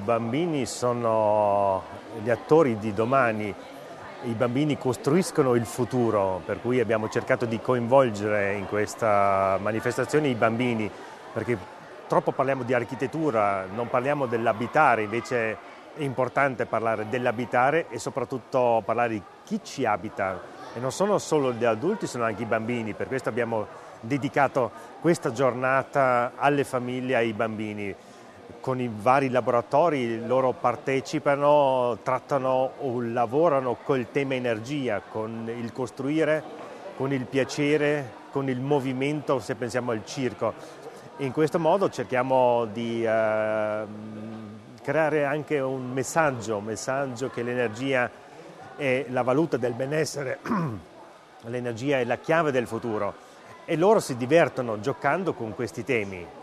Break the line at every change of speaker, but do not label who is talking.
bambini sono gli attori di domani, i bambini costruiscono il futuro, per cui abbiamo cercato di coinvolgere in questa manifestazione i bambini, perché troppo parliamo di architettura, non parliamo dell'abitare, invece è importante parlare dell'abitare e soprattutto parlare di chi ci abita. E non sono solo gli adulti, sono anche i bambini, per questo abbiamo dedicato questa giornata alle famiglie e ai bambini. Con i vari laboratori loro partecipano, trattano o lavorano col tema energia, con il costruire, con il piacere, con il movimento, se pensiamo al circo. In questo modo cerchiamo di creare anche un messaggio che l'energia è la valuta del benessere, l'energia è la chiave del futuro e loro si divertono giocando con questi temi.